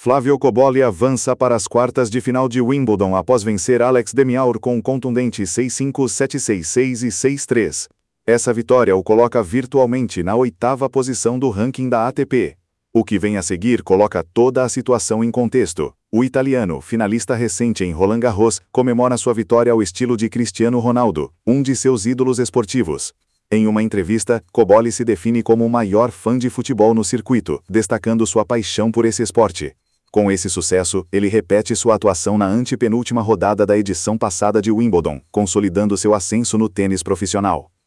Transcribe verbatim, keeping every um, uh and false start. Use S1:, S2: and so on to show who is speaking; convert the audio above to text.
S1: Flávio Cobolli avança para as quartas de final de Wimbledon após vencer Alex de Minaur com um contundente seis cinco, sete seis seis e seis três. Essa vitória o coloca virtualmente na oitava posição do ranking da A T P. O que vem a seguir coloca toda a situação em contexto. O italiano, finalista recente em Roland Garros, comemora sua vitória ao estilo de Cristiano Ronaldo, um de seus ídolos esportivos. Em uma entrevista, Cobolli se define como o maior fã de futebol no circuito, destacando sua paixão por esse esporte. Com esse sucesso, ele repete sua atuação na antepenúltima rodada da edição passada de Wimbledon, consolidando seu ascenso no tênis profissional.